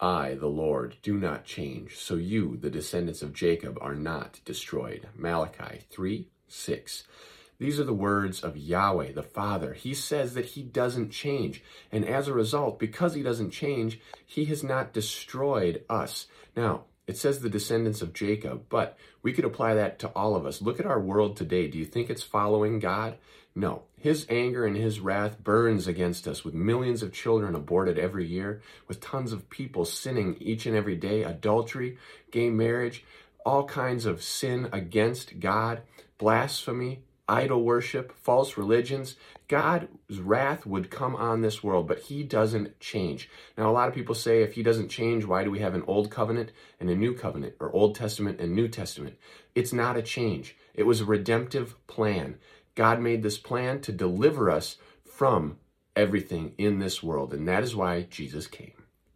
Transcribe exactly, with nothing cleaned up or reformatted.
I, the Lord, do not change, so you, the descendants of Jacob, are not destroyed. Malachi three six. These are the words of Yahweh, the Father. He says that he doesn't change. And as a result, because he doesn't change, he has not destroyed us. Now, it says the descendants of Jacob, but we could apply that to all of us. Look at our world today. Do you think it's following God? No. His anger and his wrath burns against us with millions of children aborted every year, with tons of people sinning each and every day, adultery, gay marriage, all kinds of sin against God, blasphemy, idol worship, false religions. God's wrath would come on this world, but he doesn't change. Now, a lot of people say, if he doesn't change, why do we have an old covenant and a new covenant, or Old Testament and New Testament? It's not a change. It was a redemptive plan. God made this plan to deliver us from everything in this world, and that is why Jesus came.